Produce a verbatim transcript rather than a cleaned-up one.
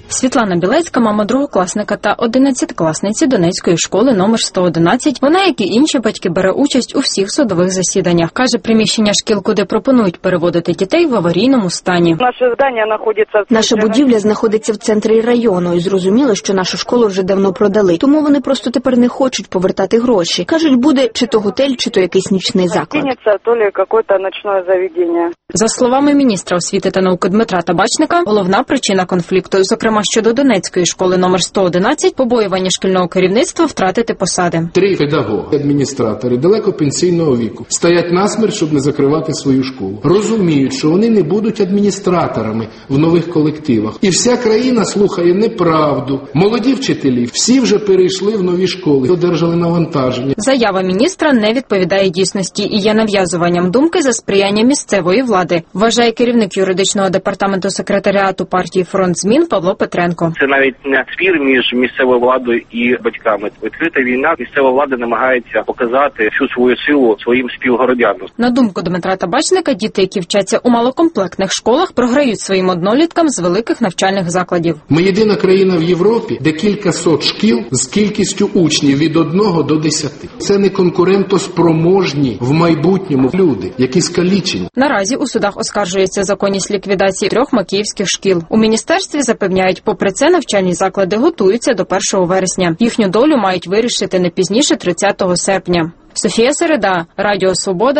Світлана Білецька – мама другокласника та одинадцятикласниці Донецької школи номер сто одинадцять. Вона, як і інші батьки, бере участь у всіх судових засіданнях. Каже, приміщення шкіл, куди пропонують переводити дітей, в аварійному стані. Наше здання знаходиться... Наша будівля знаходиться в центрі району, і зрозуміло, що нашу школу вже давно продали. Тому вони просто тепер не хочуть повертати гроші. Кажуть, буде чи то готель, чи то якийсь нічний заклад. То ли якесь ночне заведення. За словами міністра освіти та науки Дмитра Табачника, головна причина конфлікту, зокрема щодо Донецької школи номер сто одинадцять, побоювання шкільного керівництва втратити посади. Три педагоги, адміністратори далеко пенсійного віку стоять насмерть, щоб не закривати свою школу. Розуміють, що вони не будуть адміністраторами в нових колективах. І вся країна слухає неправду. Молоді вчителі всі вже перейшли в нові школи, одержали навантаження. Заява міністра не відповідає дійсності і є нав'язуванням думки за сприяння місцевої влади, вважає керівник юридичного департаменту секретаріату партії «Фронт змін» Павло Петренко. Це навіть не спір між місцевою владою і батьками. Відкрита війна, місцева влада намагається показати всю свою силу своїм співгородянам. На думку Дмитра Табачника, діти, які вчаться у малокомплектних школах, програють своїм одноліткам з великих навчальних закладів. Ми єдина країна в Європі, де кількасот шкіл з кількістю учнів від одного до десяти. Це не конкурентоспроможні в майбутньому люди, які скалічені. Наразі у судах оскаржується законність ліквідації трьох макіївських шкіл. У міністерстві запевняють, попри це навчальні заклади готуються до першого вересня. Їхню долю мають вирішити не пізніше тридцятого серпня. Софія Середа, Радіо Свобода.